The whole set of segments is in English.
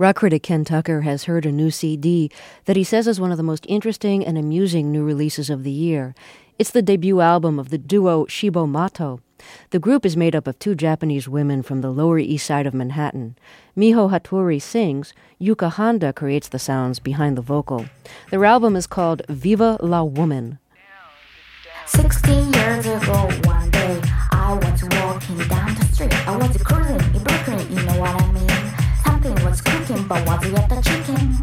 Rock critic Ken Tucker has heard a new CD that he says is one of the most interesting and amusing new releases of the year. It's the debut album of the duo Cibo Matto. The group is made up of two Japanese women from the Lower East Side of Manhattan. Miho Hattori sings, Yuka Honda creates the sounds behind the vocal. Their album is called Viva la Woman. 16 years ago, one day, I was walking down the street. I was cruising in Brooklyn, you know what I mean? Something was cooking, but was it the chicken?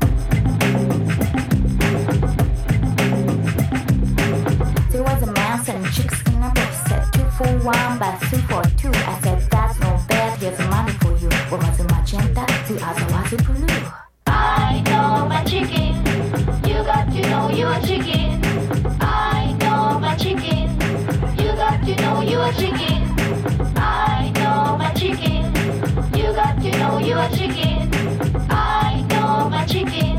There was a man selling chicks in a box. Said 2 for 1, but 3 for 2. I said, that's no bad, here's money for you. One was a magenta, the other was a blue. I know my chicken. You got to know your chicken. I know my chicken. You got to know your chicken. I know my chicken. You got to know your chicken. I know my chicken.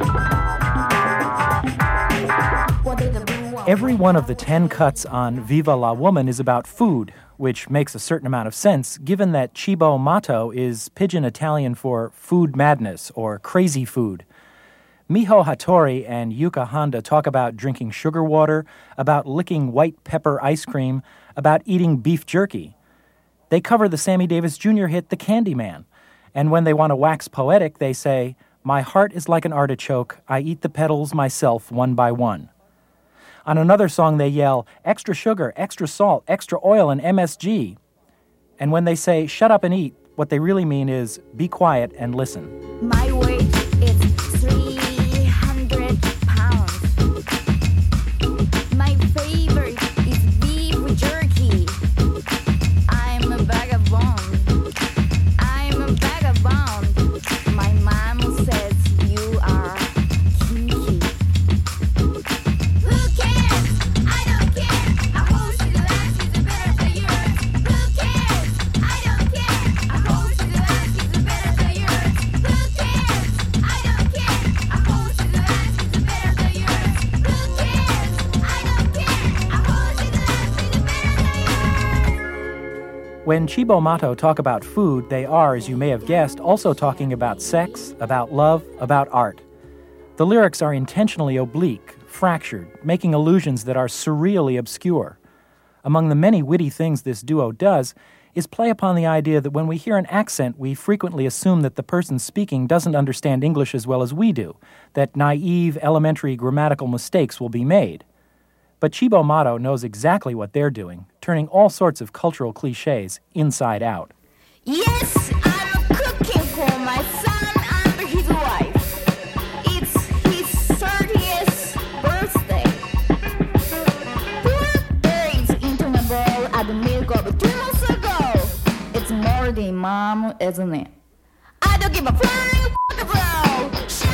Every one of the 10 cuts on Viva la Woman is about food, which makes a certain amount of sense given that Cibo Matto is pidgin Italian for food madness or crazy food. Miho Hattori and Yuka Honda talk about drinking sugar water, about licking white pepper ice cream, about eating beef jerky. They cover the Sammy Davis Jr. hit The Candyman. And when they want to wax poetic, they say, "My heart is like an artichoke. I eat the petals myself one by one." On another song, they yell, "Extra sugar, extra salt, extra oil, and MSG." And when they say, "Shut up and eat," what they really mean is, be quiet and listen. My weight is 300 pounds. My favorite is beef jerky. I'm a vagabond. I'm a vagabond. My mom says you are kinky. Who cares? I don't care. I hope she likes is better than yours. Who cares? I don't care. I hope she likes is better than yours. Who cares? I don't care. I hope she likes is better than yours. Who cares? I don't care. I hope she likes is better than yours. When Cibo Matto talk about food, they are, as you may have guessed, also talking about sex, about love, about art. The lyrics are intentionally oblique, fractured, making allusions that are surreally obscure. Among the many witty things this duo does is play upon the idea that when we hear an accent, we frequently assume that the person speaking doesn't understand English as well as we do, that naive, elementary grammatical mistakes will be made. But Cibo Matto knows exactly what they're doing, turning all sorts of cultural cliches inside out. Yes, I'm cooking for my son and his wife. It's his 30th birthday. 4 days into my bowl at the milk of 2 months ago. It's more than mom, isn't it? I don't give a flying fuck about.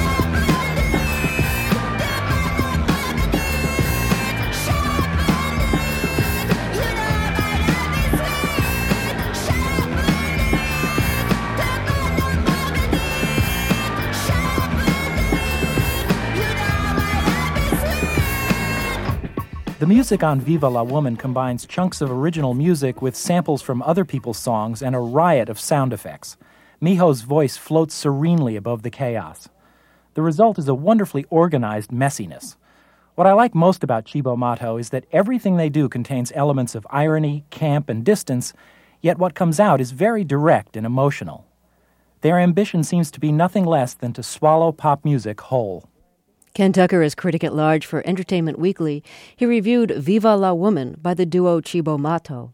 The music on Viva la Woman combines chunks of original music with samples from other people's songs and a riot of sound effects. Miho's voice floats serenely above the chaos. The result is a wonderfully organized messiness. What I like most about Cibo Matto is that everything they do contains elements of irony, camp, and distance, yet what comes out is very direct and emotional. Their ambition seems to be nothing less than to swallow pop music whole. Ken Tucker is critic at large for Entertainment Weekly. He reviewed Viva la Woman by the duo Cibo Matto.